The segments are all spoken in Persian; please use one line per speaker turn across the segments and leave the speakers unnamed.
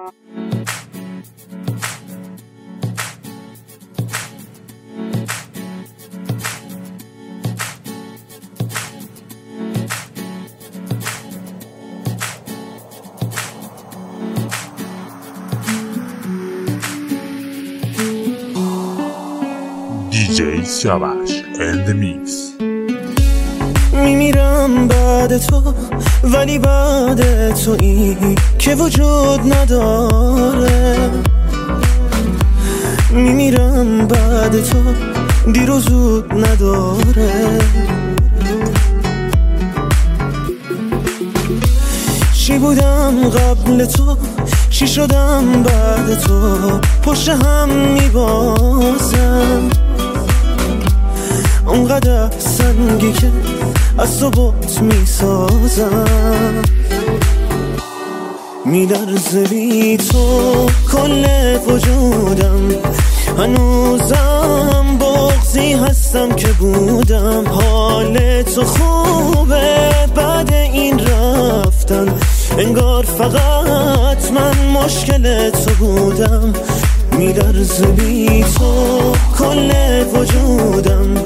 DJ Savage and the Mix.
میمیرم بعد تو، ولی بعد تو این که وجود نداره. میمیرم بعد تو، دیر و زود نداره. چی بودم قبل تو، چی شدم بعد تو، پشت هم میبازم. اونقدر سنگی که از تو بوت میسازم. میلرزه بی تو کل وجودم، هنوزم بغضی هستم که بودم. حال تو خوبه بعد این رفتن، انگار فقط من مشکل تو بودم. میلرزه بی تو کل وجودم،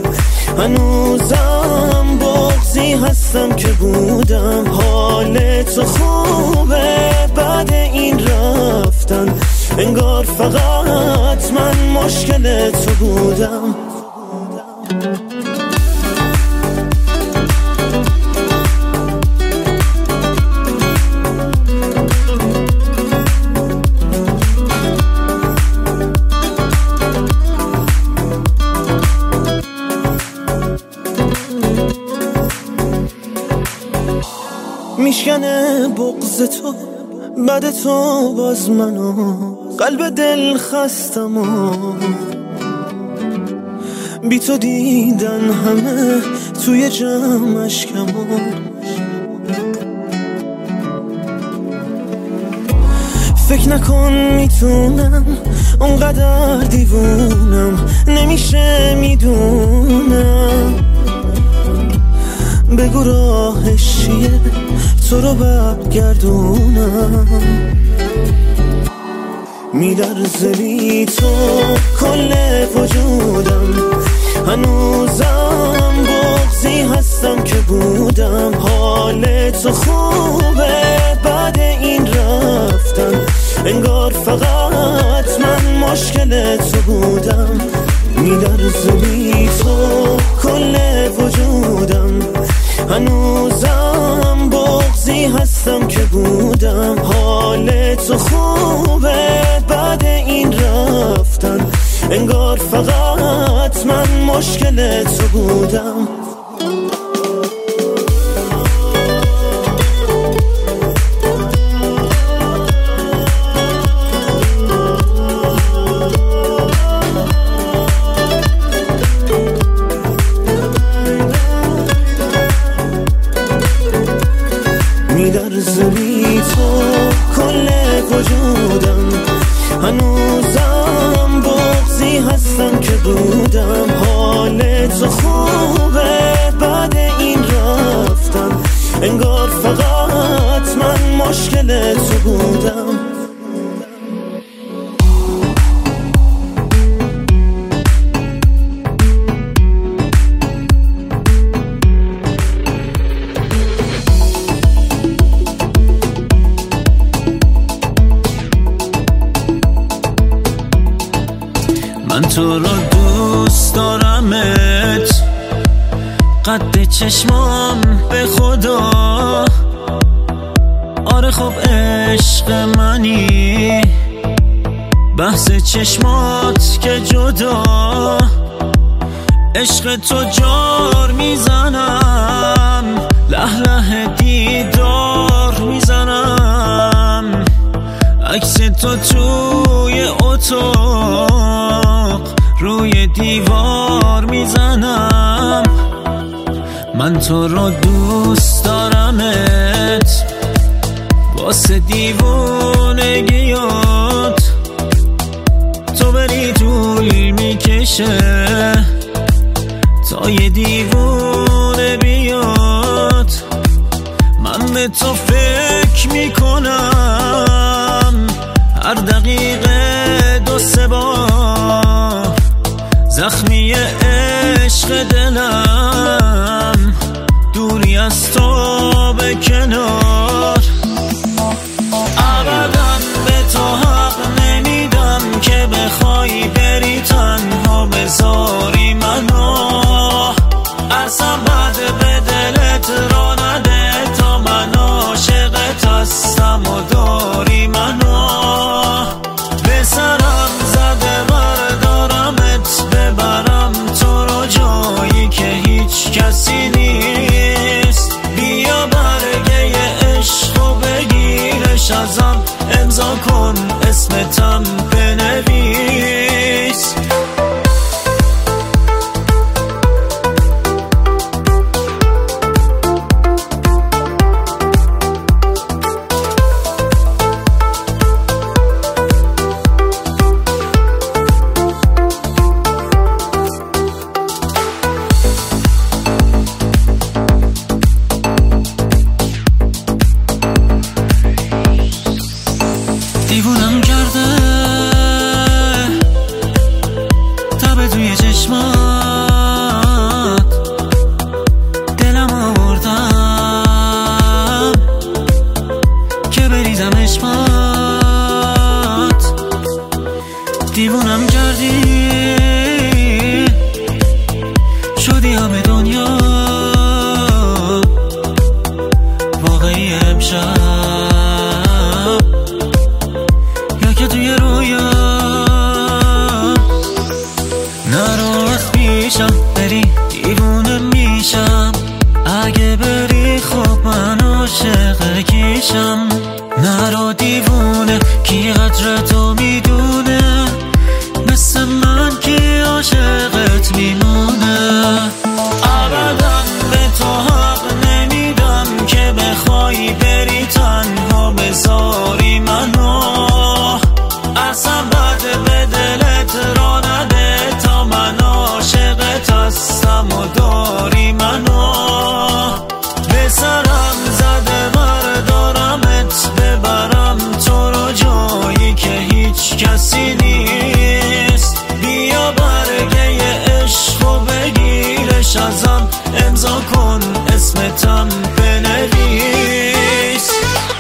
هنوزم بغضی هستم که بودم. حال تو خوبه بعد این رفتن، انگار فقط من مشکل تو بودم. میشکنه بغض تو بعد تو، باز منو قلب دل خستم و بی تو دیدن همه توی جمعش کمون. فکر نکن میتونم، اونقدر دیوونم، نمیشه میدونم. بگو راهش چیه تو رو برگردونم. میلرزه بی تو کل وجودم، هنوزم بغضی هستم که بودم. حال تو خوبه بعد این رفتن، انگار فقط من مشکل تو بودم. میلرزه بی تو کل وجودم، هنوزم بغضی هستم که بودم. حال تو خوبه بعد این رفتن، انگار فقط من مشکل تو بودم. میلرزه بی تو کل وجودم، هنوزم بغضی هستم که بودم. حال تو خوبه بعد این رفتن، انگار فقط من مشکل تو بودم.
من تو رو دوست دارمت، قد چشمام به خدا. آره خب عشق منی، بحث چشمات که جدا. عشق تو جار میزنم، له له دیدار میزنم. عکس تو توی اتاق روی دیوار میزنم. من تو رو دوست دارمت، واسه دیوونگیات تو بری طول میکشه تا یه دیوونه بیاد. من به تو فکر میکنم ازم امضا کن، اسمتم بنویس. دیوونم کرده تب توی چشمات، دلم آوردم که بریزم اشمات. دیوونم کردی شدی همه دنیا واقعی امشب، توی رویا نرو از پیشم بری دیوونه میشم، اگه بری خب من عاشق کیشم. نرو دیوونه کی قدر تو میدونه، مثل من کی عاشقت میمونه. ابدا به تو حق نمیدم که بخوای بری تنها بذاری منو، اصلا بد به دلت را نده تا من عاشقت هستم و داری منو. به سرم زده بردارمت ببرم تو رو جایی که هیچ کسی نیست. بیا برگه عشق و بگیرش ازم امضا کن، اسمتم بنویس.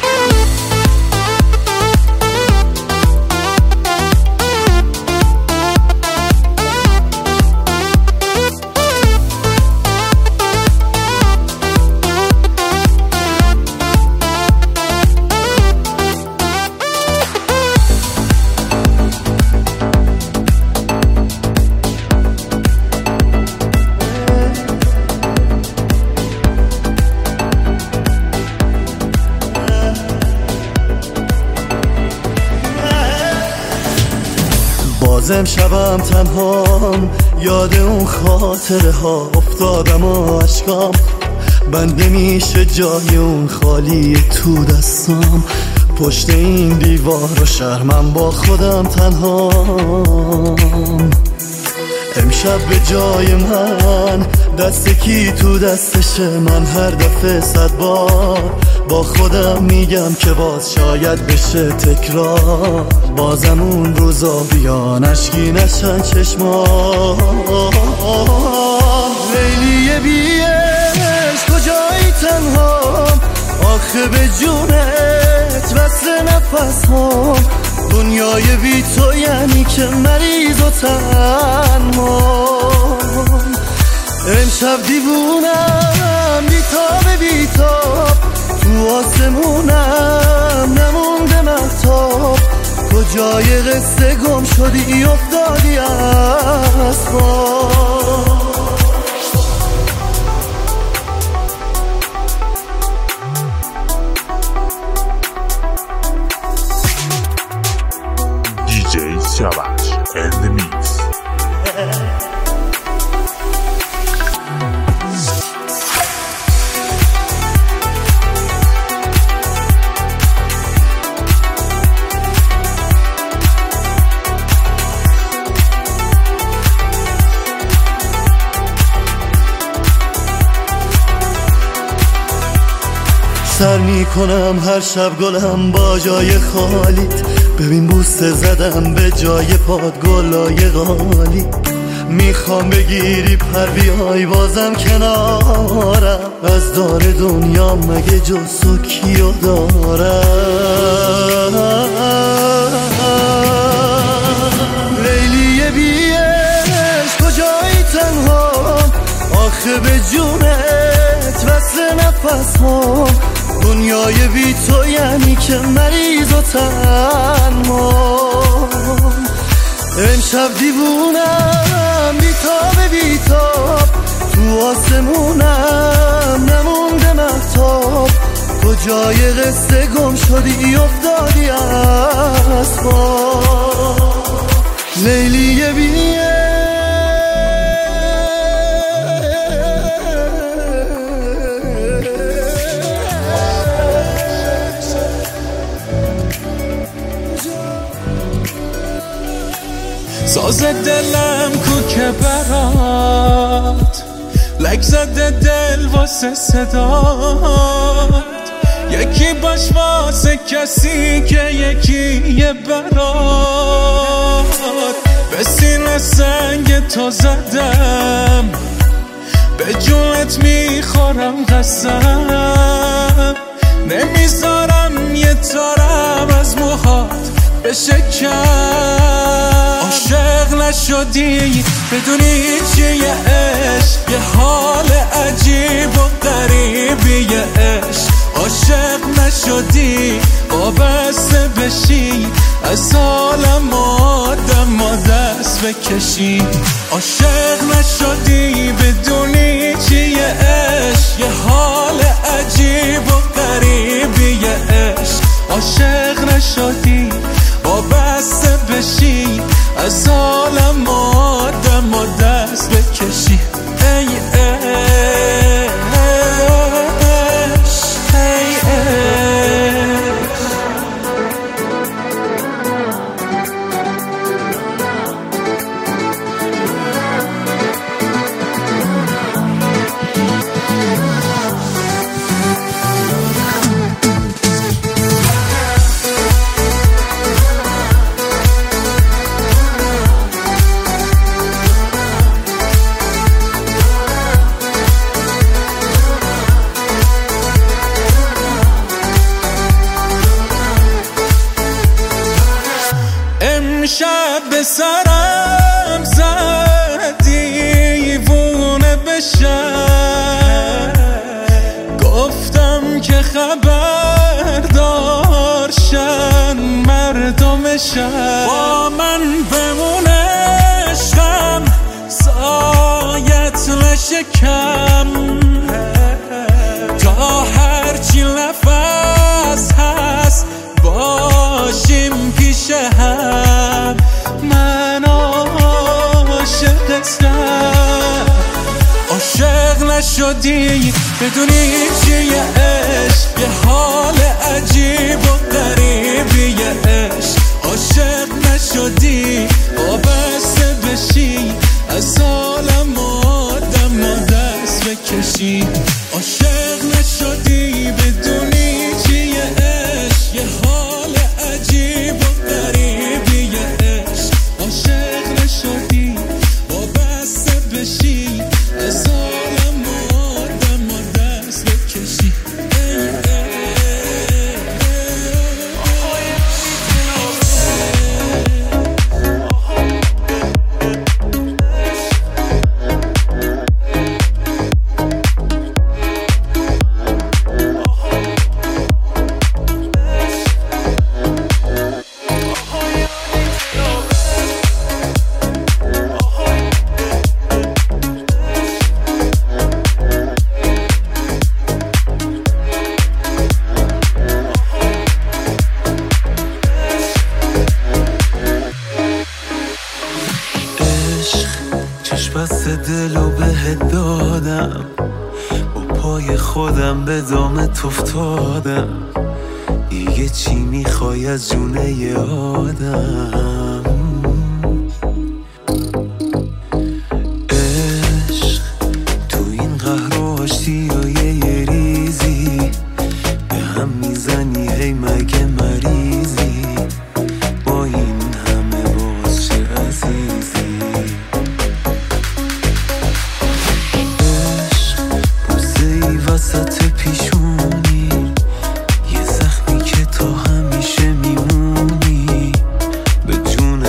بازم شبم تنهام، یاد اون خاطره ها افتادم و عشقام بند نمیشه جای اون خالی تو دستام. پشت این دیوار و شرمم با خودم تنهام. امشب به جای من دست کی تو دستشه، من هر دفعه 100 بار با خودم میگم که باز شاید بشه تکرار. بازم اون روزا بیان اشکی نشن چشمام. لیلی بیش کجایی تنهام، آخه به جونت وصل نفس هم. دنیای بی تو یعنی که مریض و تنمام. امشب دیوونم بیتاب تو آسمونم نمونده مهتاب. کجای قصه گم شدی افتادی از خواب.
DJ Savage and the Mix.
سر میکنم هر شب گلم با جای خالیت، ببین بوسه زدم به جای پاد گلای غالی. میخوام بگیری پر بیای بازم کنارم، از دار دنیا مگه جز تو کیو دارم. لیلی بیش کجایی تنهام، آخه به جونت وصل نفس هم. دنیای بی تو یعنی که مریض و تنمام. امشب دیوونم بیتاب تو آسمونم نمونده مهتاب. تو جای قصه گم شدی افتادی از پا لیلی بیه
ساز دلم کو که برات لک زده دل واسه صدات یکی باش واسه کسی که یکی یه برات به سینه سنگ تو زدم به جونت میخورم قسم نمیذارم یه تارم از موهات بشه کم عاشق نشدی بدونی چیه عشق یه حال عجیب و غریبیه عشق عاشق نشدی وابسته بشی از عالم آدم دست بکشی عاشق نشدی بدونی چیه عشق یه حال عجیب و غریبیه عشق عاشق نشدی وابسته بشی از عالم آدم دست بکشی ای شب به سرم زدی دیوونه بشم گفتم که خبر دارشن مردمشن با من بمونه عشقم سایت نشکم تا هرچی نفس هست باشیم پیش هم من عاشقتم عاشق نشدی بدونی چیه عشق یه حال عجیب و غریبیه عشق عاشق نشدی وابسته بشی از عالم آدم دست بکشی عاشق نشدی بدونی چیه عشق یه حال عجیب و غریبیه عشق عاشق نشدی وابسته بشی از عالم آدم دست بکشی
بس دلو بهت دادم با پای خودم به دامت افتادم دیگه چی میخوای از جونه ی آدم عشق تو این قهر و آشتی و یه ریزی به هم میزنی هی مگه مریضی با این همه باز چه عزیزی وسط پیشونی یه زخمی که تا همیشه میمونی به جون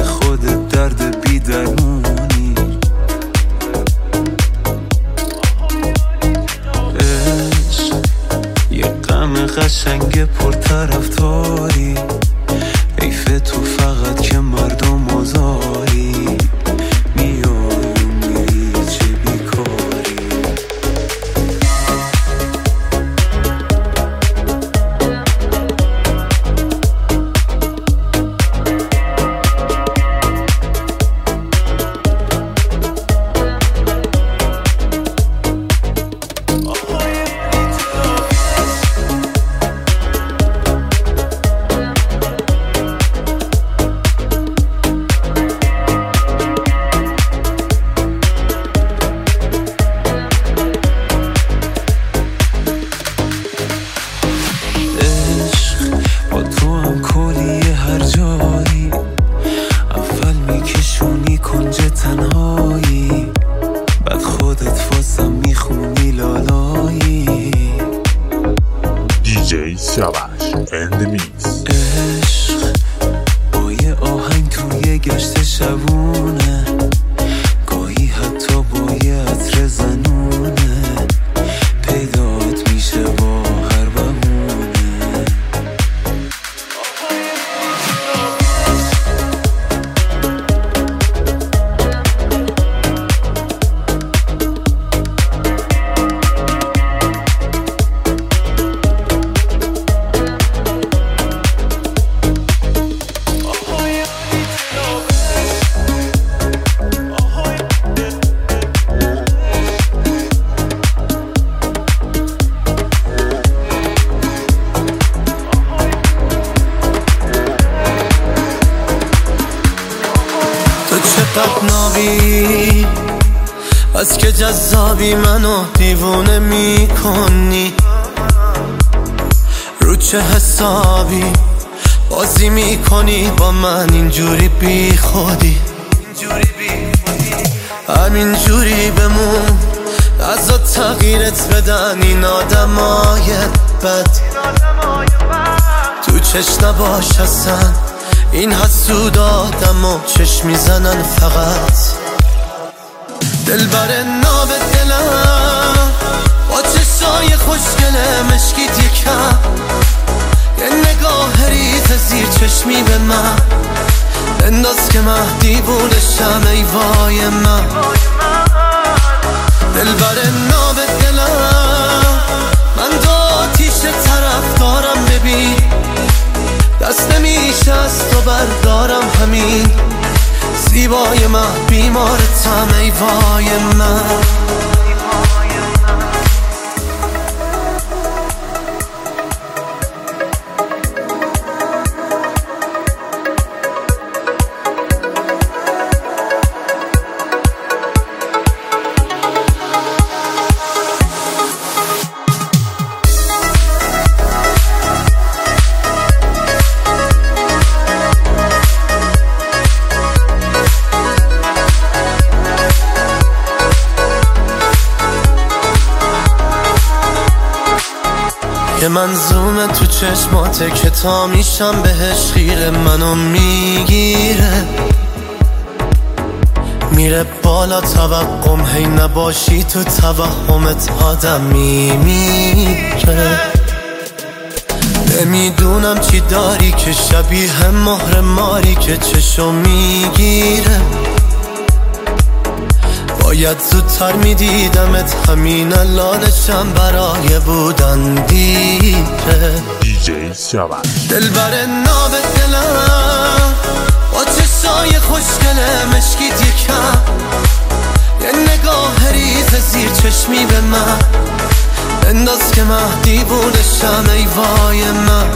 عشقت نابی از که جذابی منو دیوونه میکنی رو چه حسابی بازی میکنی با من اینجوری بی خودی همینجوری بمون از تغییرت بدن این آدمای بد تو چشم نباش اصلا این حسود آدمو چشم میزنن فقط دلبر ناب دلم با چشای خوشگله مشکیت یکم یه نگاه ریز زیر چشمی به من انداز که من دیوونشم ای وای من دلبر ناب دلم من دو آتیش طرف دارم ببین دست نمیشه از تو بردارم همین زیبای من بیمارتم ای وای من یه منظومه تو چشماته که تا میشم بهش خیره منو میگیره میره بالا توقم هی نباشی تو توهمت آدم میمیره نمیدونم چی داری که شبیه مهر ماری که چشم میگیره باید زودتر میدیدمت همین الانشم برای بودن دیره
دیجی سیاوش
دلبر ناب دلم با چشای خوشگله مشکیت یکم یه نگاه ریز زیر چشمی به من انداز که من دیوونشم ای وای من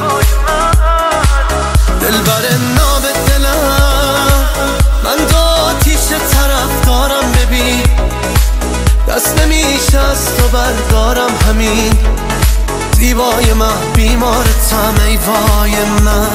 دلبر ناب دلم من دو آتیش طرف دارم ببین دست نمیشه از تو بردارم همین زیبای من بیمارتم ای وای من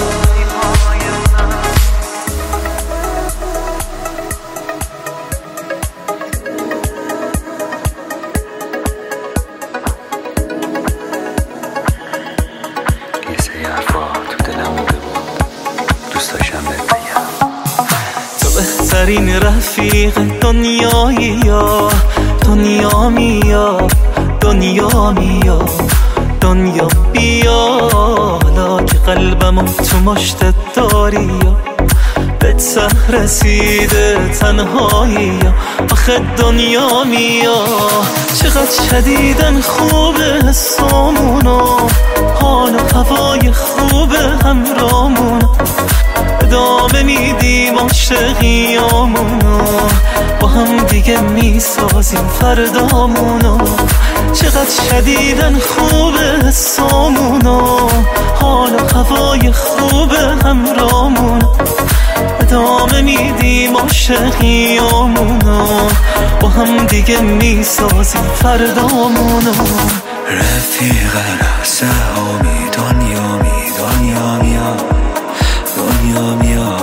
یه سری حرفا تو دلم بوده بود دوست داشتم بهت بگم
تو بهترین رفیق دنیایی یا دنیا میا دنیا میا دنیا بیا حالا که قلبمو تو مشتت داری یا به ته رسیده تنهایی یا آخه دنیا میا چقدر شدیدن خوبه حسامونو حال و هوای خوبه همرامونو ادامه میدیم عاشقیامونو با هم دیگه میسازیم فردامونو چقدر شدیدن خوبه حسامونو حال و هوای خوبه همرامونو ادامه میدیم عاشقیامونو با هم دیگه میسازیم فردامونو
رفیق سهامی دنیا می دنیا میا دنیا میا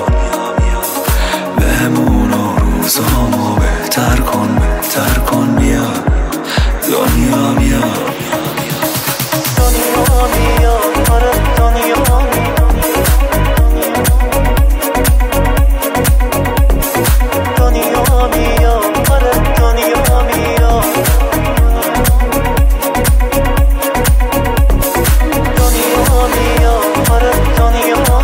بهمون روزامو بهتر کن بیا دنیا میا
دنیا میا آره دنیا دنیا میا آره دنیا میا دنیا میا آره دنیا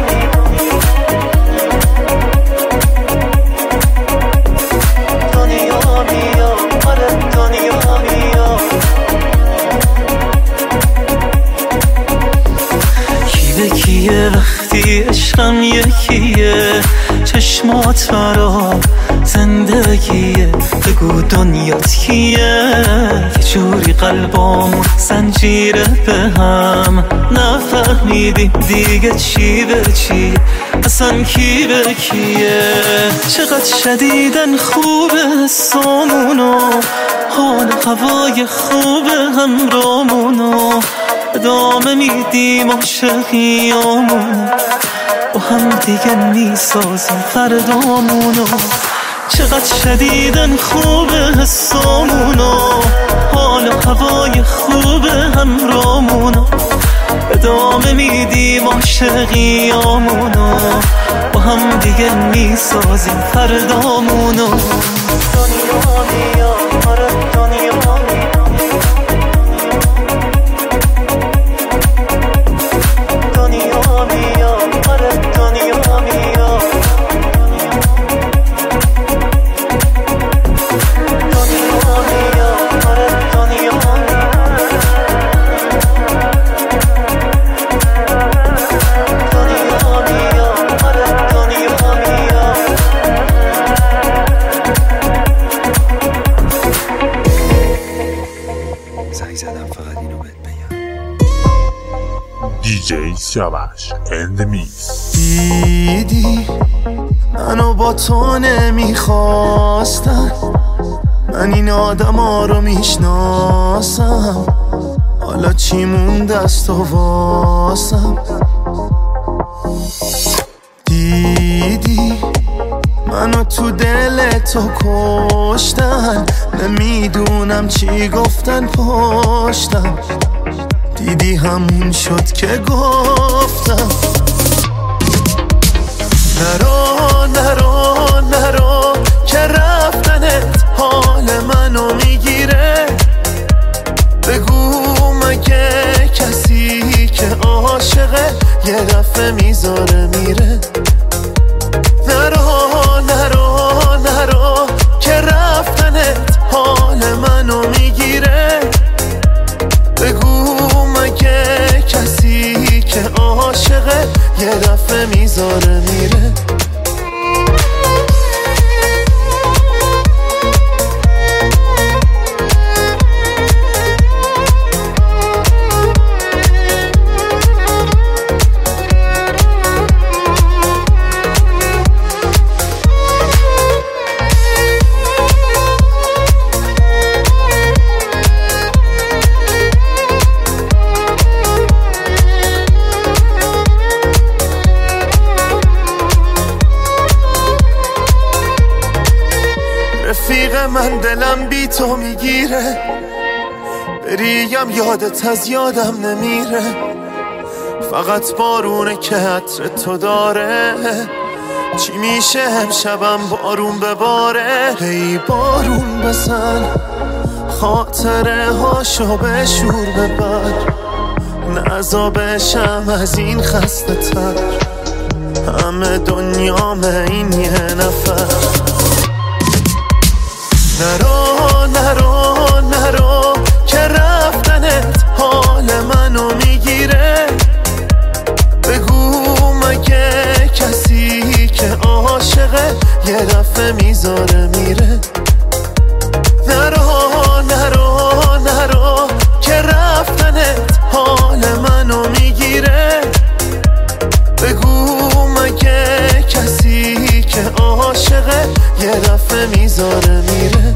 کیه وقتی عشقم یکیه چشمات مرا زندگیه، بگو دنیات کیه. یه جوری قلبامون زنجیره به هم، نفهمیدیم دیگه چی به چی، اصلا کی به کیه. چقدر شدیدن خوبه حسامونو، حال هوای خوبه همرامونو، ادامه میدیم عاشقیامونو، با هم دیگه میسازیم فردامونو. چقدر شدیدن خوبه حسامونو، حال و هوای خوبه همرامونو، ادامه میدیم عاشقیامونو، با هم دیگه میسازیم فردامونو. دنیا میاد، آره دنیا میاد، دنیا میاد، آره دنیا میاد، دنیا میاد، آره دنیا
DJ سیاوش and the mix.
دیدی منو با تو نمیخواستم، من این آدم ها رو میشناسم، حالا چی مونده از تو واسم. دیدی منو تو دل تو کشتن، نمیدونم چی گفتن پشتم، دیدی همون شد که گفتم. نرو نرو نرو که رفتنت حال منو میگیره، بگو مگه کسی که عاشقه یه دفعه میذاره میره. نرو نرو نرو که رفتنت حال منو میگیره، بگو مگه کسی که عاشقه یه دفعه میذاره میره. رفیق من دلم بی تو میگیره، بریم یادت از یادم نمیره، فقط بارونه که عطر تو داره. چی میشه امشبم بارون بباره، هی بارون بزن خاطره هاشو به شور ببر، نزا بشم از این خسته تر، همه دنیامه این یه نفر. نرو نرو نرو که رفتنت حال منو میگیره، بگو مگه کسی که عاشقه یه دفعه میذاره میره. نرو نرو نرو که رفتنت حال منو میگیره، بگو مگه کسی که عاشقه یه دفعه میذاره میره.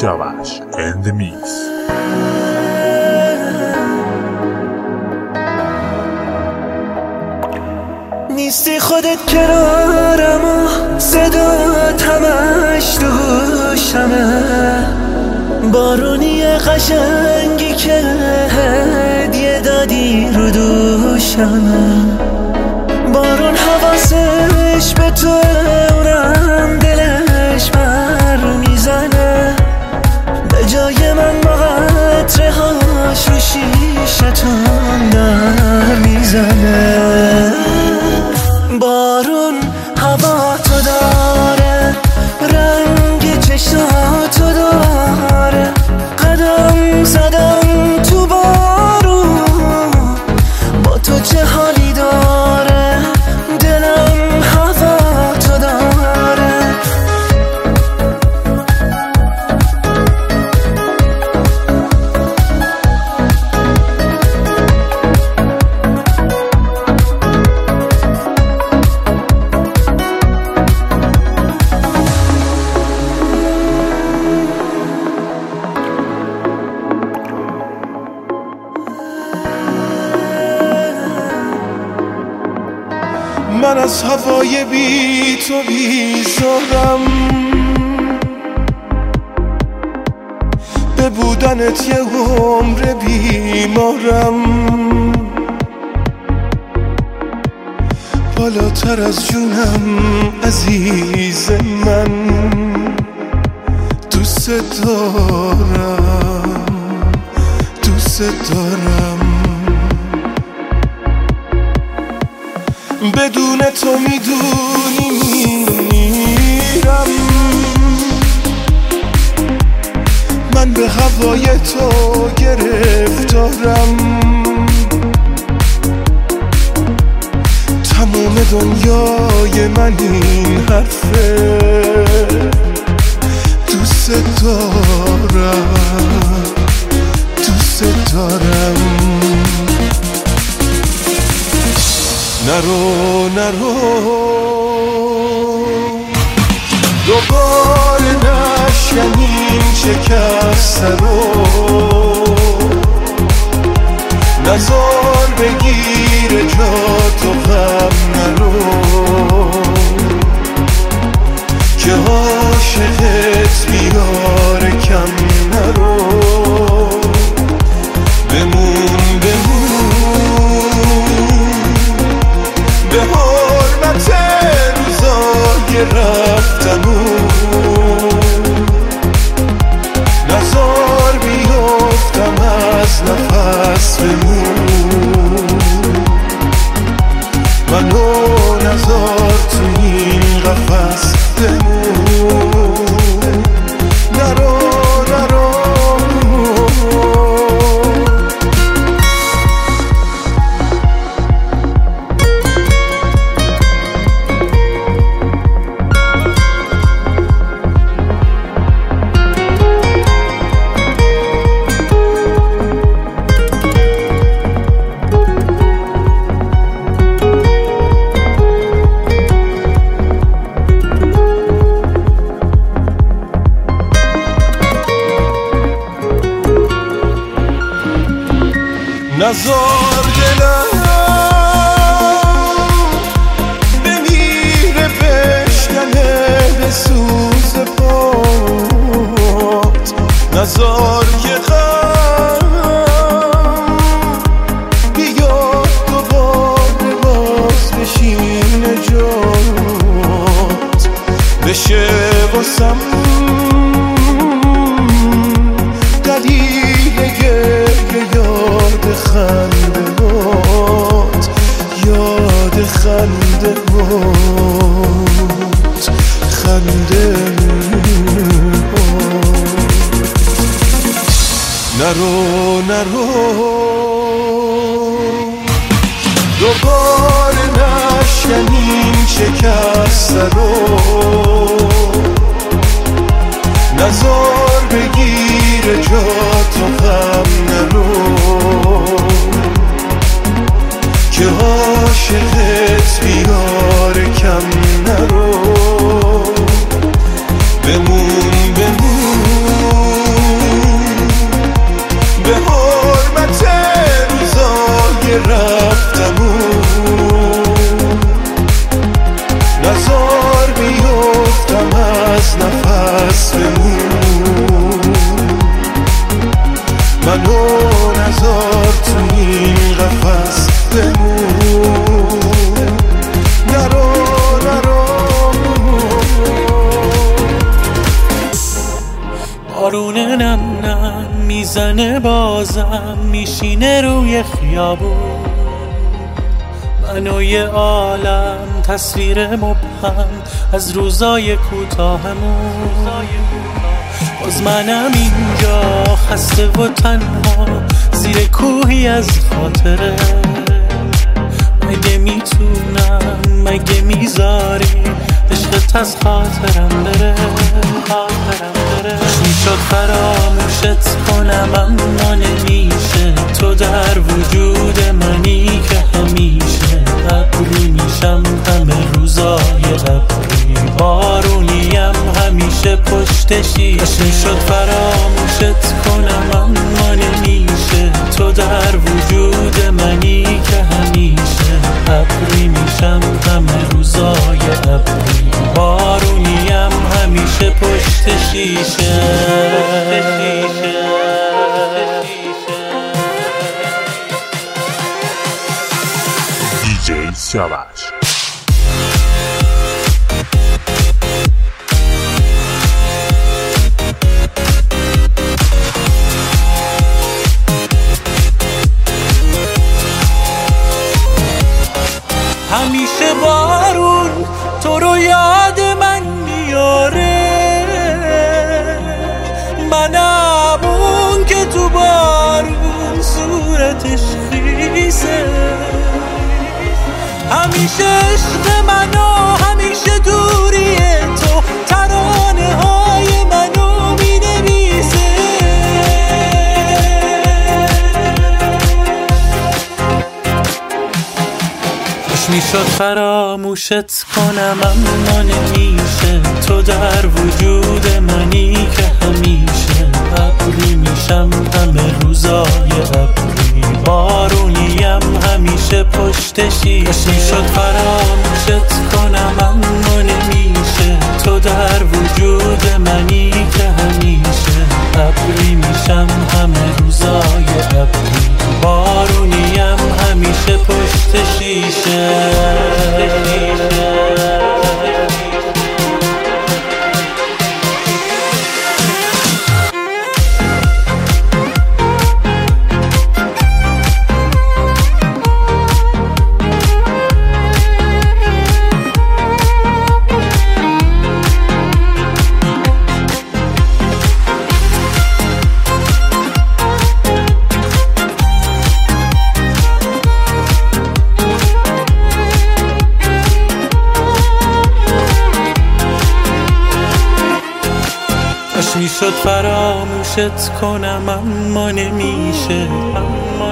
Siavash and the Mix.
نیستی خودت کنارم و صدات همش تو هوشمه، بارونی قشنگی که هدیه دادی رو دوشمه، بارون حواسش به تو اونم دلش بر میزنه، به جای من با قطره هاش رو شیشتون در میزنه، بارون هوا تو داره، رنگ چشاتو داره، قدم زدم تو بارون، با تو چه حالی داره، دلم هوا تو داره.
من از هوای بی تو بیزارم، به بودنت یه عمر بیمارم، بالاتر از جونم عزیز من، دوست دارم دوست دارم، بدون تو میدونی میرم، من به هوای تو گرفتارم، تموم دنیای من این حرفه، دوست دارم دوست دارم. نرو نرو دوباره نشکنیم شکسته رو، نزار بگیر جا تو غم نرو، که عاشقت بیاره کم نرو، بمون به حرمت روزای رفتنون، نزار بیفتم از نفس بمون، منو نزار تو این قفس بمون، نرو نرو. نزار دلم بمیره بشکنه به سوز پات، نزار که غم بیاد دوباره باز بشینه جات، بشه واسم دلیل گریه یاد خنده هات، یاد خنده هات، خنده هات. نرو نرو دوباره نشکنیم شکسته رو، نزار بگیر جا تو غم نرو، که عاشقت بیاره کم نرو، بمون نزار بیفتم از نفس بمون منو نزار تو این قفس بمون نرو
بارون نم نم میزنه بازم میشینه روی خیابون من و یه عالم تصویر مبهم از روزای کوتاهمون باز منم اینجا خسته و تنها زیر کوهی از خاطره مگه میتونم مگه میذاری عشقت از خاطرم بره میشد فراموشت کنم اما نمیشه تو در وجود منی که همیشه ابری میشم همه روزای ابری بارونیم همیشه پشت شیشه میشد فراموشت کنم اما نمیشه تو در وجود منی که همیشه ابری میشم همه روزای ابری بارونیم همیشه پشت شیشه
دیجی سیاوش
همیشه بارون تو رو یاد من میاره منم اون که تو بارون صورتش خیسه همیشه عشق منو همیشه دوری تو ترانه های منو مینویسه میشد فراموشت کنم اما نمیشه تو در وجود منی که همیشه ابری میشم همه روزای ابری بارونیم همیشه پشت شیشه میشد فراموشت کنم اما نمیشه تو در وجود منی که همیشه ابری میشم همه روزای ابری بارونیم همیشه پشت شیشه میشد فراموشت کنم اما نمیشه